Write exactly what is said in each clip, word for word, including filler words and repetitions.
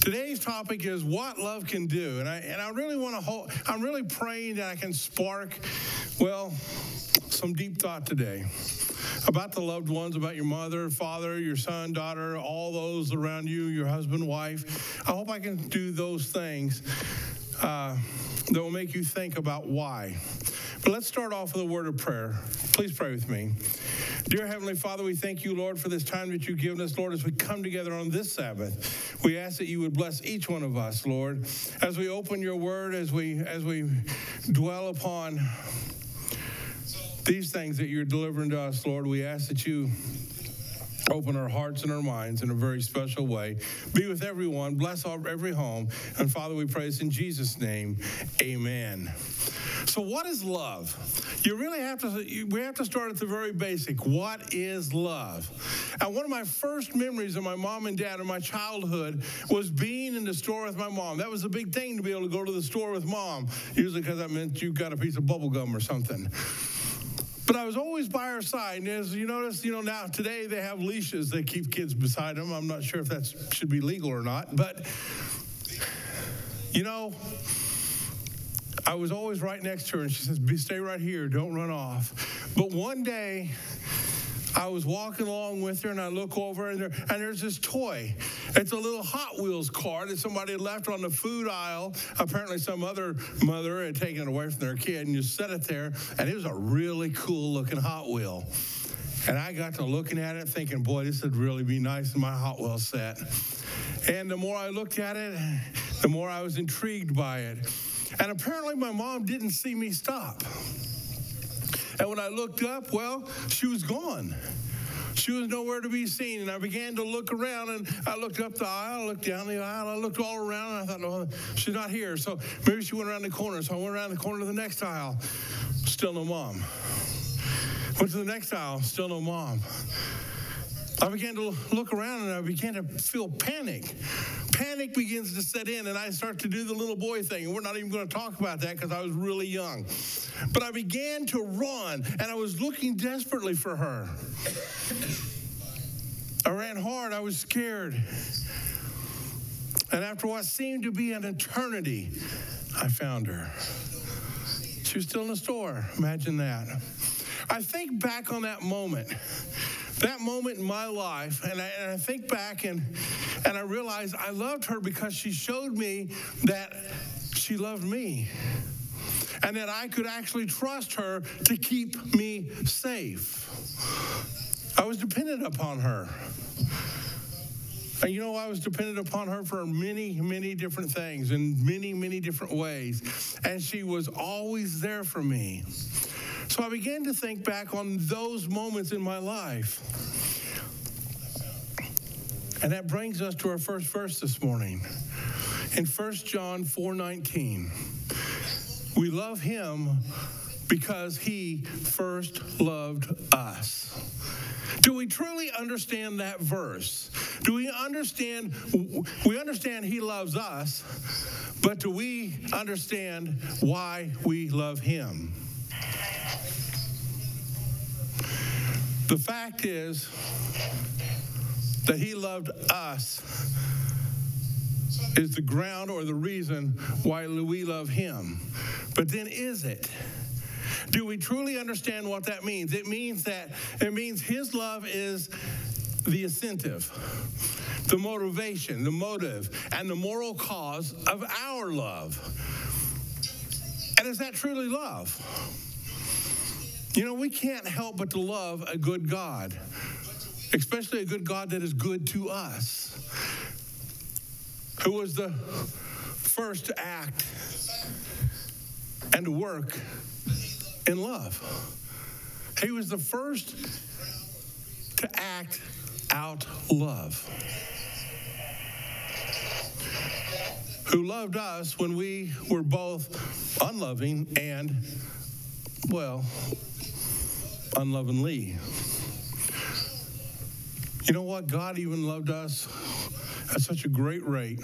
Today's topic is what love can do. And I and I really want to hold, I'm really praying that I can spark, well, some deep thought today about the loved ones, about your mother, father, your son, daughter, all those around you, your husband, wife. I hope I can do those things uh, that will make you think about why. But let's start off with a word of prayer. Please pray with me. Dear Heavenly Father, we thank you, Lord, for this time that you've given us, Lord, as we come together on this Sabbath. We ask that you would bless each one of us, Lord, as we open your word, as we as we dwell upon these things that you're delivering to us, Lord. We ask that you open our hearts and our minds in a very special way. Be with everyone. Bless our, every home. And Father, we pray this in Jesus' name. Amen. So what is love? You really have to, we have to start at the very basic. What is love? And one of my first memories of my mom and dad in my childhood was being in the store with my mom. That was a big thing to be able to go to the store with mom, usually because that meant you got a piece of bubble gum or something. But I was always by her side. And as you notice, you know, now today they have leashes that keep kids beside them. I'm not sure if that should be legal or not. But, you know, I was always right next to her, and she says, stay right here, don't run off. But one day, I was walking along with her, and I look over, and, there, and there's this toy. It's a little Hot Wheels car that somebody had left on the food aisle. Apparently some other mother had taken it away from their kid and just set it there, and it was a really cool-looking Hot Wheel. And I got to looking at it thinking, boy, this would really be nice in my Hot Wheels set. And the more I looked at it, the more I was intrigued by it. And apparently my mom didn't see me stop. And when I looked up, well, she was gone. She was nowhere to be seen. And I began to look around, and I looked up the aisle, I looked down the aisle, I looked all around, and I thought, no, she's not here. So maybe she went around the corner. So I went around the corner to the next aisle. Still no mom. Went to the next aisle. Still no mom. I began to look around, and I began to feel panic. Panic begins to set in, and I start to do the little boy thing. And we're not even going to talk about that because I was really young. But I began to run, and I was looking desperately for her. I ran hard. I was scared. And after what seemed to be an eternity, I found her. She was still in the store. Imagine that. I think back on that moment. That moment in my life, and I, and I think back and, and I realized I loved her because she showed me that she loved me and that I could actually trust her to keep me safe. I was dependent upon her. And you know, I was dependent upon her for many, many different things in many, many different ways. And she was always there for me. So I began to think back on those moments in my life. And that brings us to our first verse this morning. In First John four nineteen, we love him because he first loved us. Do we truly understand that verse? Do we understand, we understand he loves us, but do we understand why we love him? The fact is that he loved us is the ground or the reason why we love him. But then is it? Do we truly understand what that means? It means that it means his love is the incentive, the motivation, the motive, and the moral cause of our love. And is that truly love? You know, we can't help but to love a good God, especially a good God that is good to us, who was the first to act and to work in love. He was the first to act out love, who loved us when we were both unloving and, well, unlovingly. You know what? God even loved us at such a great rate.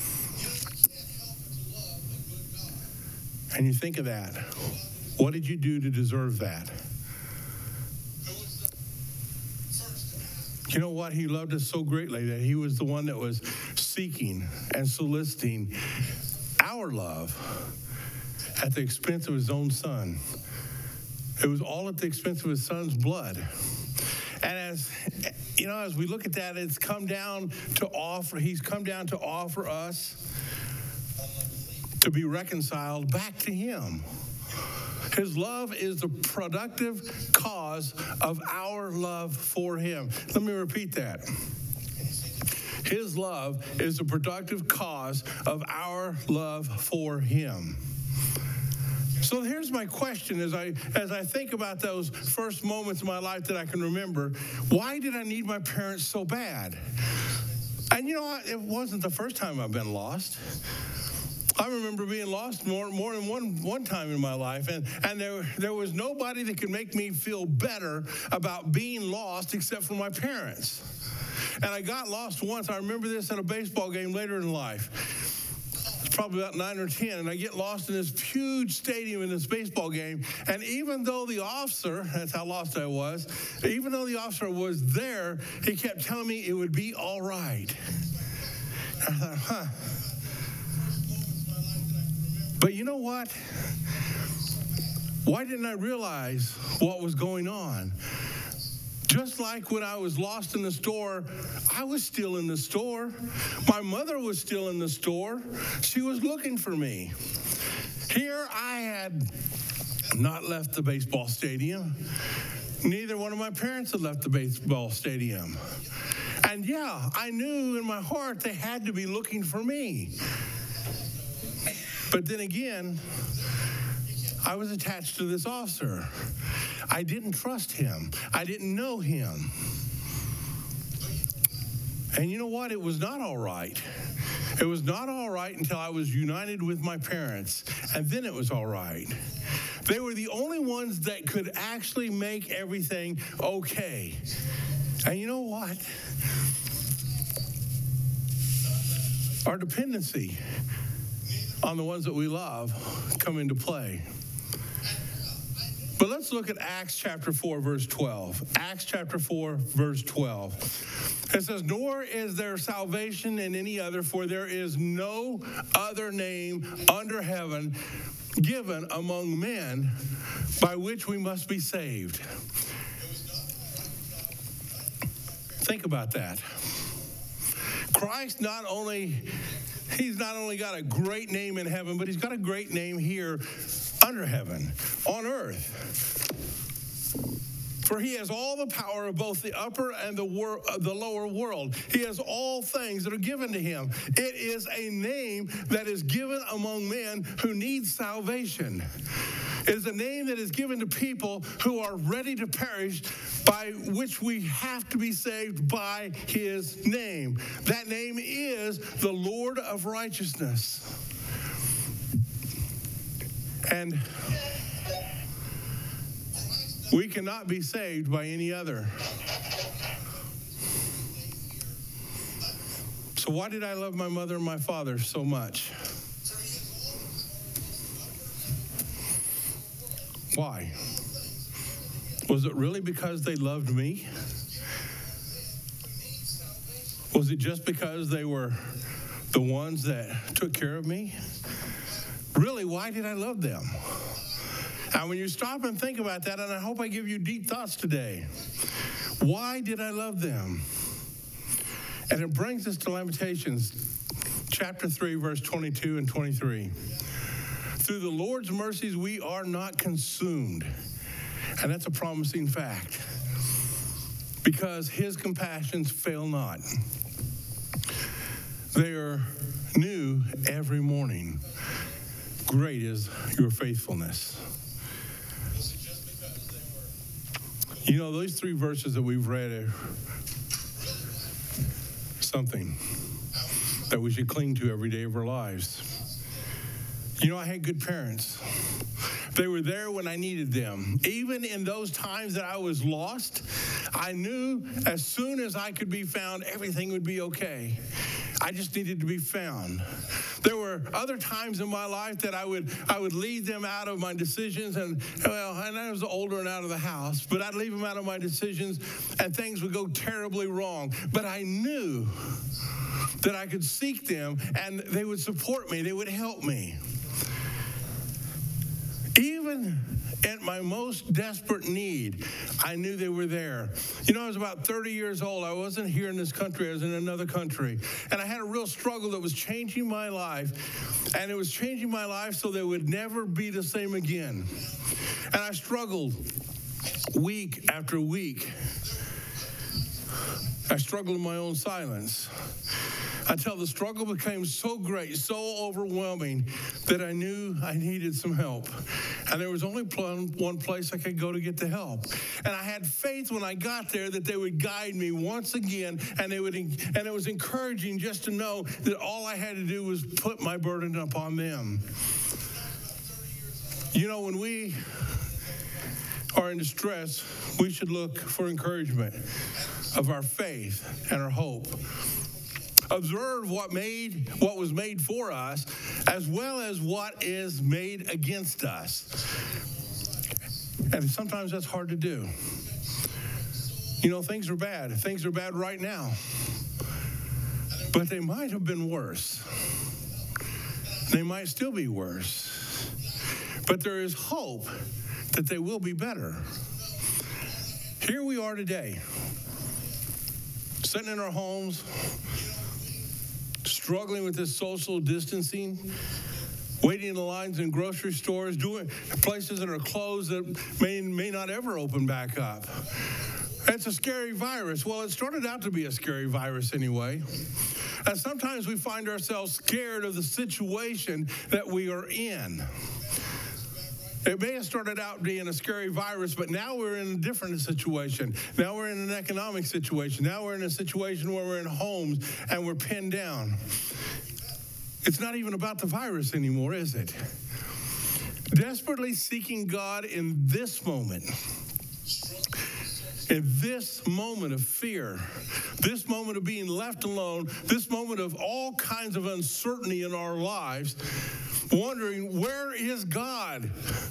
And you think of that. What did you do to deserve that? You know what? He loved us so greatly that he was the one that was seeking and soliciting our love at the expense of his own son. It was all at the expense of his son's blood. And as, you know, as we look at that, it's come down to offer, he's come down to offer us to be reconciled back to him. His love is the productive cause of our love for him. Let me repeat that. His love is the productive cause of our love for him. So here's my question as I as I think about those first moments in my life that I can remember. Why did I need my parents so bad? And you know, it wasn't the first time I've been lost. I remember being lost more, more than one, one time in my life, and, and there, there was nobody that could make me feel better about being lost except for my parents. And I got lost once. I remember this at a baseball game later in life. Probably about nine or ten, and I get lost in this huge stadium in this baseball game, and even though the officer, that's how lost I was, even though the officer was there, he kept telling me it would be all right. I thought, huh. But you know what? Why didn't I realize what was going on? Just like when I was lost in the store, I was still in the store. My mother was still in the store. She was looking for me. Here I had not left the baseball stadium. Neither one of my parents had left the baseball stadium. And yeah, I knew in my heart they had to be looking for me. But then again, I was attached to this officer. I didn't trust him. I didn't know him. And you know what? It was not all right. It was not all right until I was united with my parents, and then it was all right. They were the only ones that could actually make everything okay. And you know what? Our dependency on the ones that we love come into play. But let's look at Acts chapter four, verse twelve. Acts chapter four, verse twelve. It says, "Nor is there salvation in any other, for there is no other name under heaven given among men by which we must be saved." Think about that. Christ not only, he's not only got a great name in heaven, but he's got a great name here under heaven, on earth. For he has all the power of both the upper and the, wor- uh, the lower world. He has all things that are given to him. It is a name that is given among men who need salvation. It is a name that is given to people who are ready to perish, by which we have to be saved by his name. That name is the Lord of righteousness. And we cannot be saved by any other. So why did I love my mother and my father so much? Why? Was it really because they loved me? Was it just because they were the ones that took care of me? Really, why did I love them? And when you stop and think about that, and I hope I give you deep thoughts today, why did I love them? And it brings us to Lamentations chapter three, verse twenty-two and twenty-three. Through the Lord's mercies, we are not consumed. And that's a promising fact, because his compassions fail not. They are new every morning. Great is your faithfulness. You know, those three verses that we've read are something that we should cling to every day of our lives. You know, I had good parents. They were there when I needed them. Even in those times that I was lost, I knew as soon as I could be found, everything would be okay. I just needed to be found. There were other times in my life that I would I would lead them out of my decisions, and well, and I was older and out of the house, but I'd leave them out of my decisions, and things would go terribly wrong. But I knew that I could seek them, and they would support me. They would help me. Even at my most desperate need, I knew they were there. You know, I was about thirty years old. I wasn't here in this country. I was in another country. And I had a real struggle that was changing my life. And it was changing my life so that it would never be the same again. And I struggled week after week. I struggled in my own silence until the struggle became so great, so overwhelming, that I knew I needed some help. And there was only one place I could go to get the help. And I had faith when I got there that they would guide me once again, and they would, and it was encouraging just to know that all I had to do was put my burden upon them. You know, when we are in distress, we should look for encouragement of our faith and our hope. Observe what made what was made for us, as well as what is made against us. And sometimes that's hard to do. You know, things are bad. Things are bad right now. But they might have been worse. They might still be worse. But there is hope that they will be better. Here we are today, sitting in our homes, struggling with this social distancing, waiting in the lines in grocery stores, doing places that are closed that may, may not ever open back up. It's a scary virus. Well, it started out to be a scary virus anyway. And sometimes we find ourselves scared of the situation that we are in. It may have started out being a scary virus, but now we're in a different situation. Now we're in an economic situation. Now we're in a situation where we're in homes and we're pinned down. It's not even about the virus anymore, is it? Desperately seeking God in this moment, in this moment of fear, this moment of being left alone, this moment of all kinds of uncertainty in our lives, wondering, where is God?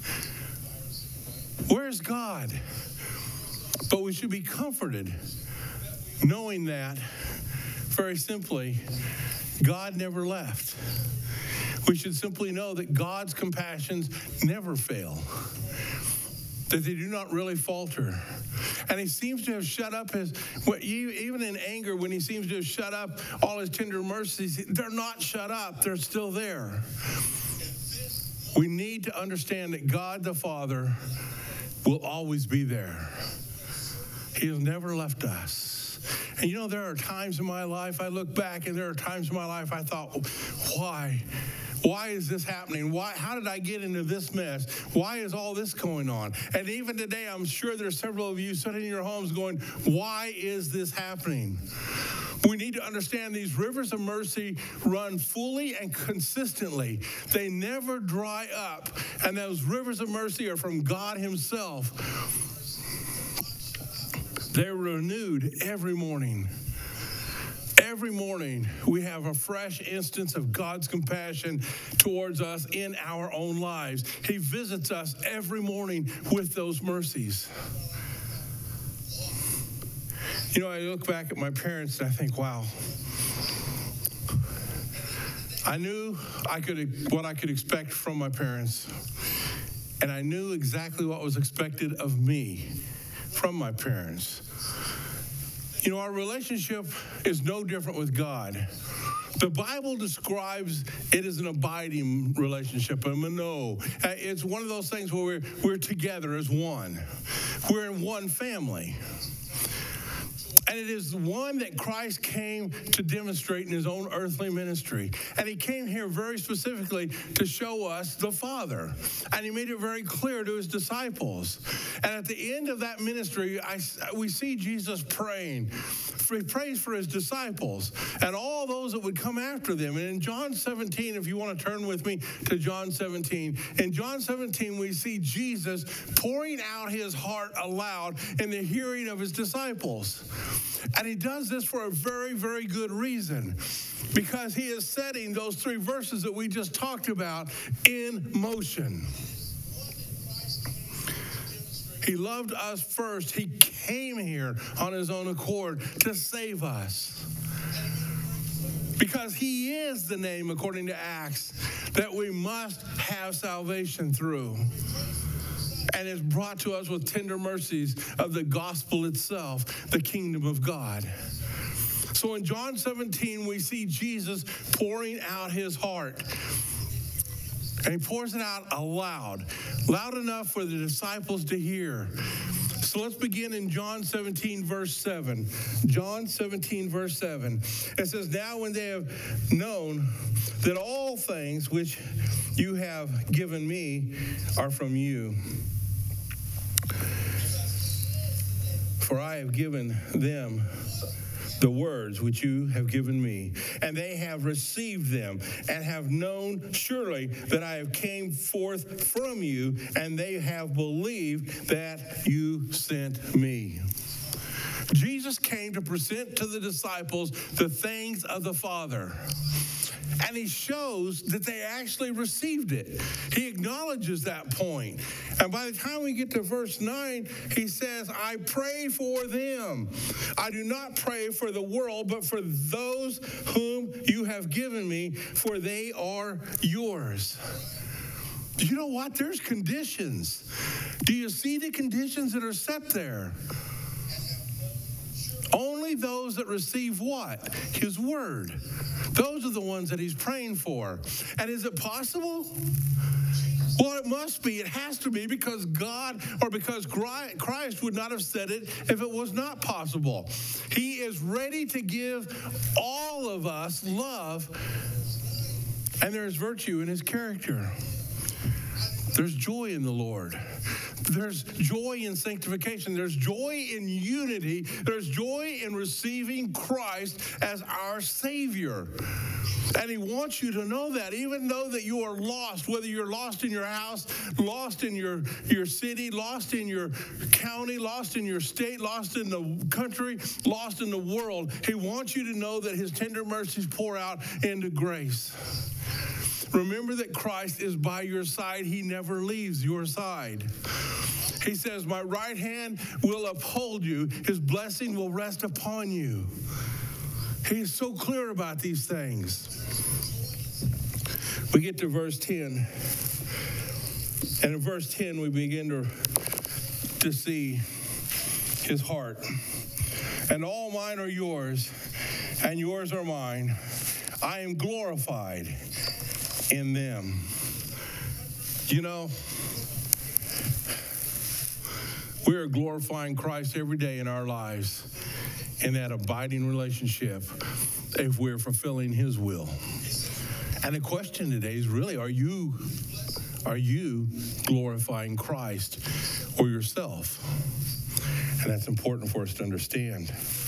Where is God? But we should be comforted knowing that, very simply, God never left. We should simply know that God's compassions never fail, that they do not really falter. And he seems to have shut up his, even in anger, when he seems to have shut up all his tender mercies, they're not shut up, they're still there. We need to understand that God the Father will always be there. He has never left us. And you know, there are times in my life, I look back, and there are times in my life I thought, why? Why is this happening? Why? How did I get into this mess? Why is all this going on? And even today, I'm sure there's several of you sitting in your homes going, why is this happening? We need to understand these rivers of mercy run fully and consistently. They never dry up. And those rivers of mercy are from God himself. They're renewed every morning. Every morning, we have a fresh instance of God's compassion towards us in our own lives. He visits us every morning with those mercies. You know, I look back at my parents and I think, wow, I knew I could what I could expect from my parents, and I knew exactly what was expected of me from my parents. You know, our relationship is no different with God. The Bible describes it as an abiding relationship, a mano. It's one of those things where we're, we're together as one. We're in one family. And it is one that Christ came to demonstrate in his own earthly ministry. And he came here very specifically to show us the Father. And he made it very clear to his disciples. And at the end of that ministry, I, we see Jesus praying. He prays for his disciples and all those that would come after them. And in John seventeen, if you want to turn with me to John seventeen, in John seventeen, we see Jesus pouring out his heart aloud in the hearing of his disciples. And he does this for a very, very good reason, because he is setting those three verses that we just talked about in motion. He loved us first. He came here on his own accord to save us. Because he is the name, according to Acts, that we must have salvation through. And is brought to us with tender mercies of the gospel itself, the kingdom of God. So in John seventeen, we see Jesus pouring out his heart. And he pours it out aloud, loud enough for the disciples to hear. So let's begin in John seventeen, verse seven. John seventeen, verse seven. It says, now when they have known that all things which you have given me are from you, for I have given them the words which you have given me, and they have received them, and have known surely that I have came forth from you, and they have believed that you sent me. Jesus came to present to the disciples the things of the Father. And he shows that they actually received it. He acknowledges that point. And by the time we get to verse nine, he says, I pray for them. I do not pray for the world, but for those whom you have given me, for they are yours. You know what? There's conditions. Do you see the conditions that are set there? Only those that receive what? His word. Those are the ones that he's praying for. And is it possible? Well, it must be. It has to be, because God, or because Christ would not have said it if it was not possible. He is ready to give all of us love, and there's virtue in his character. There's joy in the Lord. There's joy in sanctification. There's joy in unity. There's joy in receiving Christ as our Savior. And he wants you to know that, even though that you are lost, whether you're lost in your house, lost in your, your city, lost in your county, lost in your state, lost in the country, lost in the world, he wants you to know that his tender mercies pour out into grace. Remember that Christ is by your side. He never leaves your side. He says, my right hand will uphold you. His blessing will rest upon you. He is so clear about these things. We get to verse ten. And in verse ten, we begin to, to see his heart. And all mine are yours, and yours are mine. I am glorified in them. You know, we are glorifying Christ every day in our lives in that abiding relationship if we're fulfilling his will. And the question today is really, are you are you glorifying Christ or yourself? And that's important for us to understand.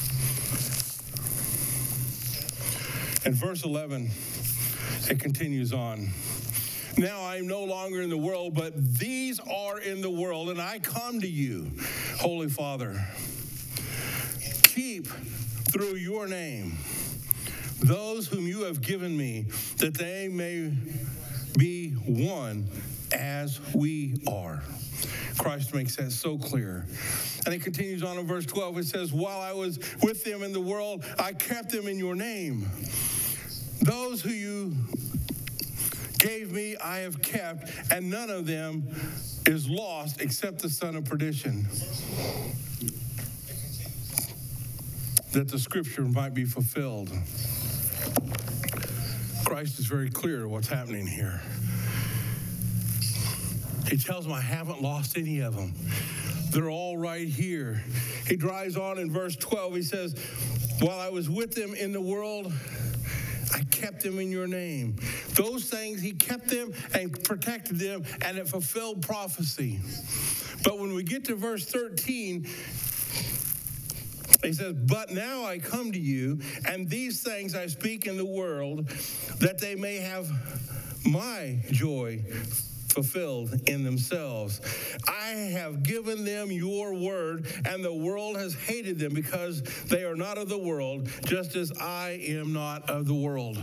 In verse eleven, it continues on. Now I am no longer in the world, but these are in the world, and I come to you, Holy Father. Keep through your name those whom you have given me, that they may be one as we are. Christ makes that so clear. And it continues on in verse twelve. It says, while I was with them in the world, I kept them in your name. Those who you gave me, I have kept, and none of them is lost except the son of perdition, that the scripture might be fulfilled. Christ is very clear what's happening here. He tells them, I haven't lost any of them. They're all right here. He drives on in verse twelve. He says, while I was with them in the world, I kept them in your name. Those things, he kept them and protected them, and it fulfilled prophecy. But when we get to verse thirteen, he says, but now I come to you, and these things I speak in the world, that they may have my joy fulfilled in themselves. I have given them your word, and the world has hated them because they are not of the world, just as I am not of the world.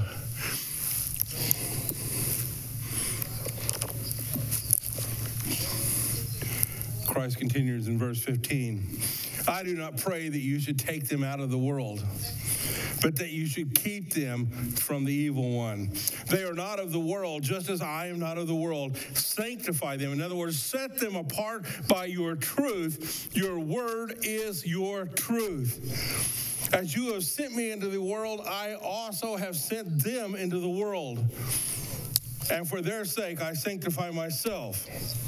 Christ continues in verse fifteen. I do not pray that you should take them out of the world, but that you should keep them from the evil one. They are not of the world, just as I am not of the world. Sanctify them. In other words, set them apart by your truth. Your word is your truth. As you have sent me into the world, I also have sent them into the world. And for their sake, I sanctify myself,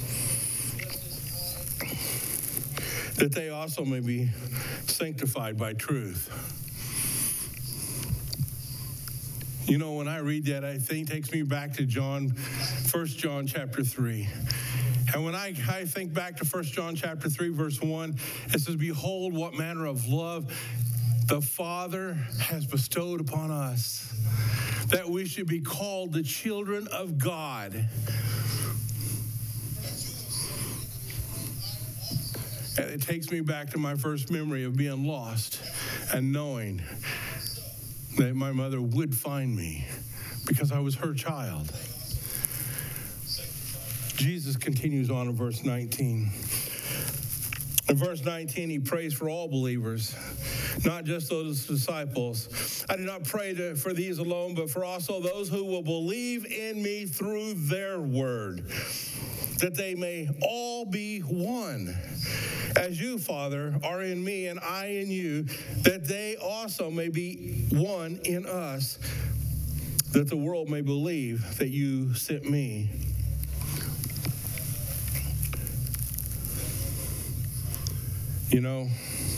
that they also may be sanctified by truth. You know, when I read that, I think it takes me back to John, First John chapter three. And when I, I think back to First John chapter three, verse one, it says, behold, what manner of love the Father has bestowed upon us, that we should be called the children of God. And it takes me back to my first memory of being lost and knowing that my mother would find me because I was her child. Jesus continues on in verse nineteen. In verse nineteen, he prays for all believers, not just those disciples. I do not pray to, for these alone, but for also those who will believe in me through their word, that they may all be one. As you, Father, are in me and I in you, that they also may be one in us, that the world may believe that you sent me. You know,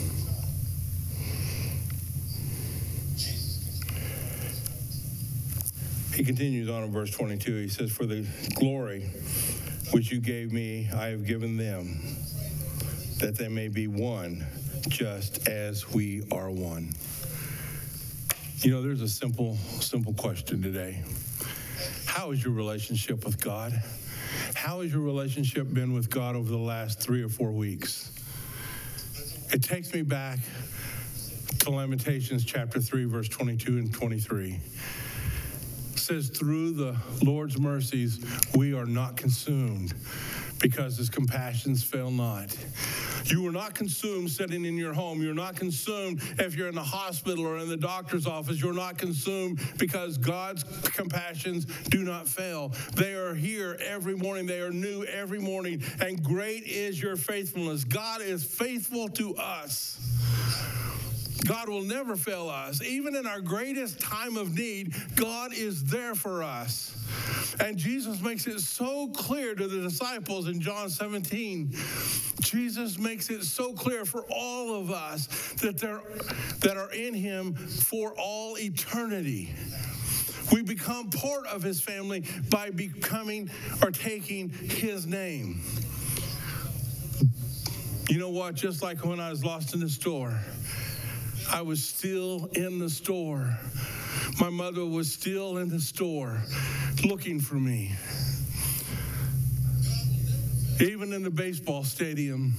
he continues on in verse twenty-two. He says, for the glory which you gave me, I have given them, that they may be one, just as we are one. You know, there's a simple, simple question today. How is your relationship with God? How has your relationship been with God over the last three or four weeks? It takes me back to Lamentations chapter three, verse twenty-two and twenty-three. It says, through the Lord's mercies, we are not consumed, because his compassions fail not. You are not consumed sitting in your home. You're not consumed if you're in the hospital or in the doctor's office. You're not consumed because God's compassions do not fail. They are here every morning. They are new every morning. And great is your faithfulness. God is faithful to us. God will never fail us. Even in our greatest time of need, God is there for us. And Jesus makes it so clear to the disciples in John seventeen. Jesus makes it so clear for all of us that, they're, that are in him for all eternity. We become part of his family by becoming or taking his name. You know what? Just like when I was lost in the store, I was still in the store. My mother was still in the store looking for me. Even in the baseball stadium,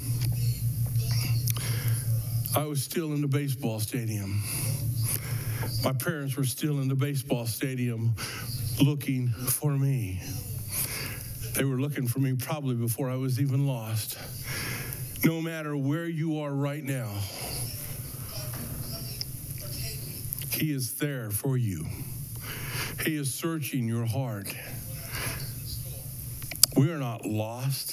I was still in the baseball stadium. My parents were still in the baseball stadium looking for me. They were looking for me probably before I was even lost. No matter where you are right now, he is there for you. He is searching your heart. We are not lost.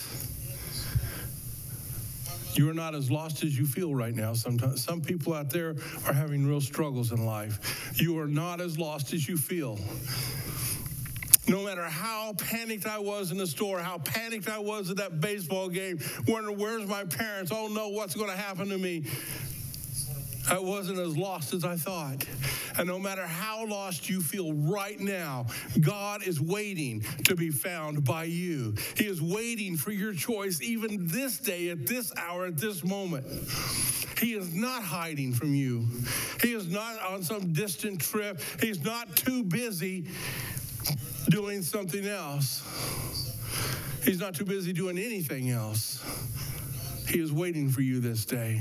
You are not as lost as you feel right now. Sometimes some people out there are having real struggles in life. You are not as lost as you feel. No matter how panicked I was in the store, how panicked I was at that baseball game, wondering where's my parents? Oh no, what's going to happen to me? I wasn't as lost as I thought. And no matter how lost you feel right now, God is waiting to be found by you. He is waiting for your choice even this day, at this hour, at this moment. He is not hiding from you. He is not on some distant trip. He's not too busy doing something else. He's not too busy doing anything else. He is waiting for you this day.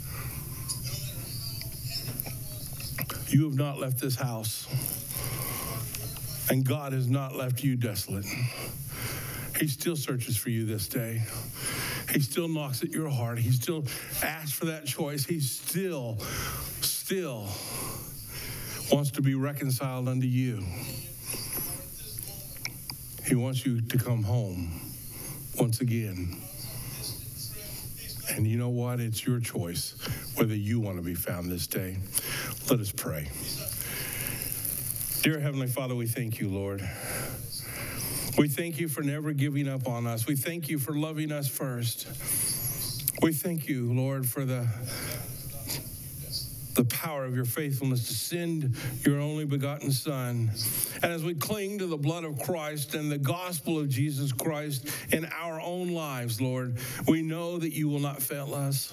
You have not left this house, and God has not left you desolate. He still searches for you this day. He still knocks at your heart. He still asks for that choice. He still, still wants to be reconciled unto you. He wants you to come home once again. And you know what? It's your choice whether you want to be found this day. Let us pray. Dear Heavenly Father, we thank you, Lord. We thank you for never giving up on us. We thank you for loving us first. We thank you, Lord, for the, the power of your faithfulness to send your only begotten Son. And as we cling to the blood of Christ and the gospel of Jesus Christ in our own lives, Lord, we know that you will not fail us.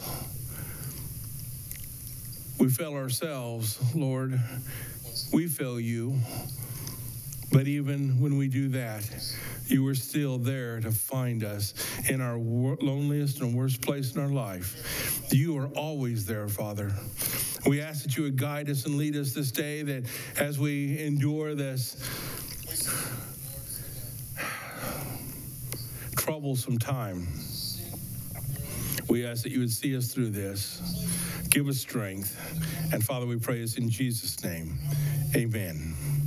We fail ourselves, Lord. We fail you. But even when we do that, you are still there to find us in our loneliest and worst place in our life. You are always there, Father. We ask that you would guide us and lead us this day, that as we endure this troublesome time, we ask that you would see us through this. Give us strength. And Father, we pray this in Jesus' name. Amen.